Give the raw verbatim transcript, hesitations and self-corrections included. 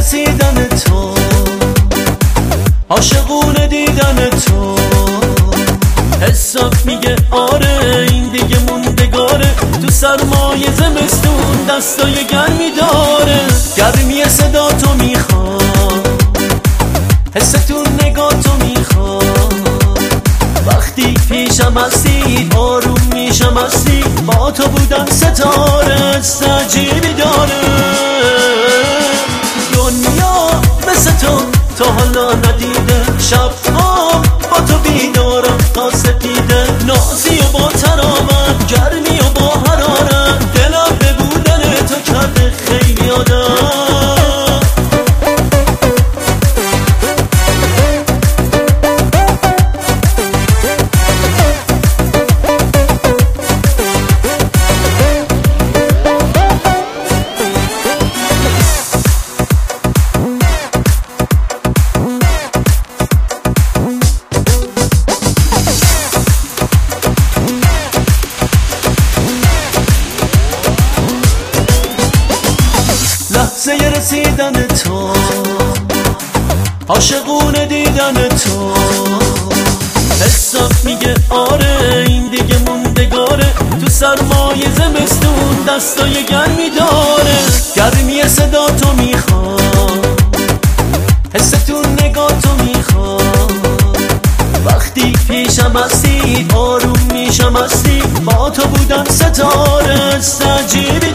رسیدن تو، عاشقونه دیدن تو. حساب میگه آره این دیگه موندگاره، تو سرمای زمستون دستای گرمی داره. گرمی صدا تو میخواد، حس تو نگاه تو میخواد. وقتی پیشم هستی آروم میشم هستی، با تو بودن ستاره عجیبی داره. دنیا مثل تو تا حالا ندیده، شب ها با تو بیدارم تا سپیده. نازی و با ترامت، گرمی و با حرارت، دلم به بودن تو کرده خیلی آدم. لحظه رسیدن تو، عاشقونه دیدن تو. حساب میگه آره این دیگه موندگاره، تو سرمای زمستون دستای گرمی داره. گرمی صدا تو میخواد، حس تو نگاه تو میخواد. وقتی پیشم هستی آروم میشم هستی، با تو بودن ستاره عجیبی